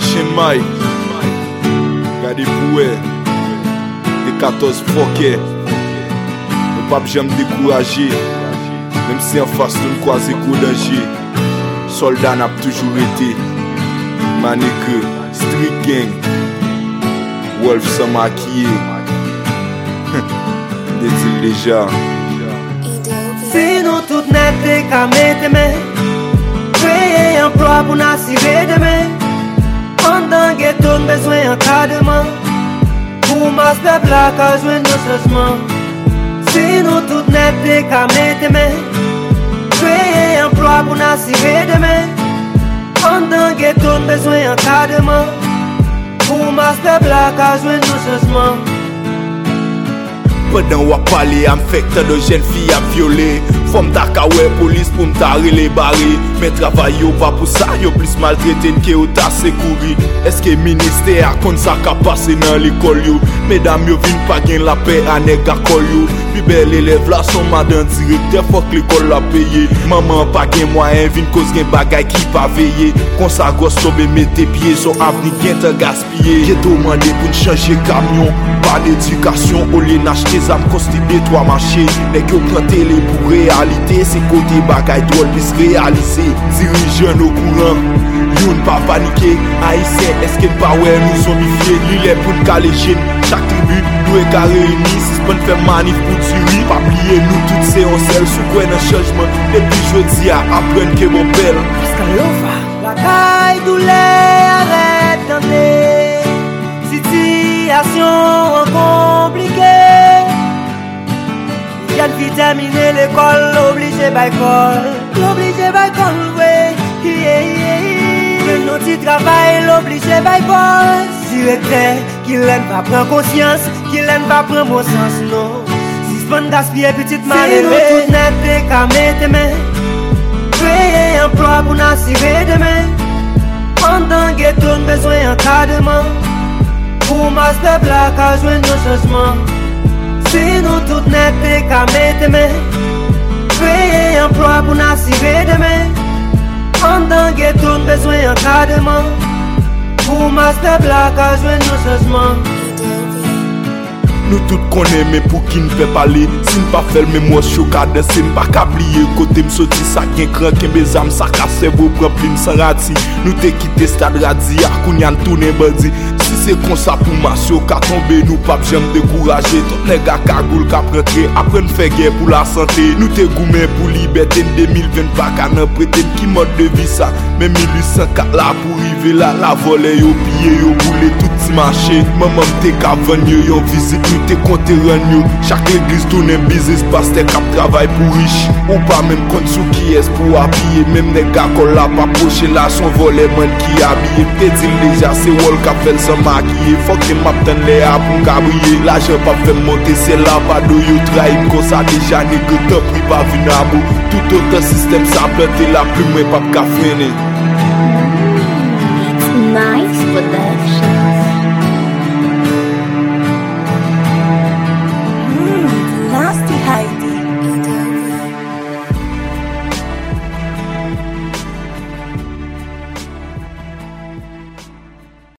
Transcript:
Chen Mai. Gade pouè. De 14 fokè. Nou pap jam dekouraje. Mem si an fas nou kwaze kou danje. Soldat nap toujou rete. Maneke, street gang. Wolf sa makiye. Detil deja. Si nou tout net te ka mette men, kreye emploi pou nasire demen. An dan ghetto bezwen enkadman, pou mas pepla ka jwen nou chanjman. Si nou tout net te ka mette men, kreye emploi pou nasire demen. An dan ghetto bezwen enkadman, pou mas pepla ka jwen nou chanjman. Pendant wap pale, am fek tan de jen fi ap viole. Fom ta ka we polis pou mta rele bare. Men travay yo pa pou sa, yo plis maltreten ke yo ta sekouri. Eske minister a kon sa ka pase nan l'ekol yo. Medam yo vin pa gen la pe anek akol yo. Pi bel elev la son madan direkter fok l'ekol la peye. Maman pa gen moyen vin koz gen bagay ki pa veye. Kon sa gos tobe mette piye, son avni gen te gaspye. Geto mande pou n'chanje kamyon, pa d'edukasyon, ou li n'achete zam konstibye to a mache. Nek yo pran tele pou realite, se kote bagay drôle pis realize. Dirijen au courant, youn pa panike. Haïtien eske pa wè nou zomifye. Li lè pou n'kale jen, chak tribu nou e ka reuni. Si s'pon fè manif pou turi, pa pliye nou tout se on sel. Sou kwen nan chanjman, depi jodi a apren ke bon bel. La caille doule arrête d'emmener. Situation compliquée. Y'a de vie terminer l'école, obligé by call. L'obligé by call, ouais. Le naughty travail, l'obligé by call. Directeur, qui l'aime pas prendre conscience, qui l'aime pas prendre bon sens, non. Si c'est bon gaspiller petite malheureuse. Si nous tout net des camés de main. Créer emploi pour n'assurer demain. Pendant ghetto, besoin encadrement. Pour master black à joindre nos changements. Si nous tout net des camés de main. Créer emploi pour n'assurer demain. Pendant ghetto, besoin encadrement. Pour master black à joindre nos changements. Nou tout konen men pou ki n'pe pale. Si n'pa fel men mwen chokade, se n'pa kabliye. Kote m'soti sa gen kran ken bezam sa ka sevo propli m'san rati. Nou te kite stad radi, akoun yan toune bandi. Si se konsa pou masyo ka tombe, nou pap jem dekouraje. Tot nega kagoul ka prentre, apren fè gè pou la santé. Nou te goumen pou liberté n 2020 pa ka nan preten ki mode de vi sa. Men 1804 la pou rive la, la vole yo piye yo boule tout ti mache. Maman te ka ven yo yon vizit, nou te konte ren yo. Chak l'eglise tourne business, paste kap travay pou riche. Ou pa même kont sou ki es pou apye. Même nega kol la pa poche la, son vole man ki abye. Te dil deja se wol ka fel san makiye. Fok te map ten le a pou kabriye. La jen pa fe monte, se la pa do yo traim. Kon sa deja nege te pri pa vinabo. Tout autre système sa plante la plume pap ka frene. Nice production.